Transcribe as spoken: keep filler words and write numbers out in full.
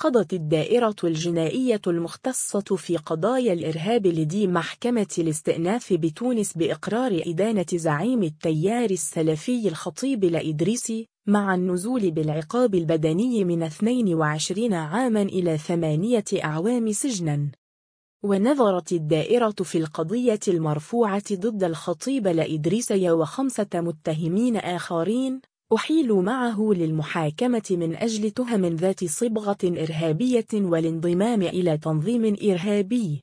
قضت الدائرة الجنائية المختصة في قضايا الإرهاب لدى محكمة الاستئناف بتونس بإقرار إدانة زعيم التيار السلفي الخطيب الإدريسي مع النزول بالعقاب البدني من اثنين وعشرين عاما إلى ثمانية أعوام سجنا. ونظرت الدائرة في القضية المرفوعة ضد الخطيب الإدريسي وخمسة متهمين آخرين أحيلوا معه للمحاكمة من أجل تهم ذات صبغة إرهابية والانضمام إلى تنظيم إرهابي.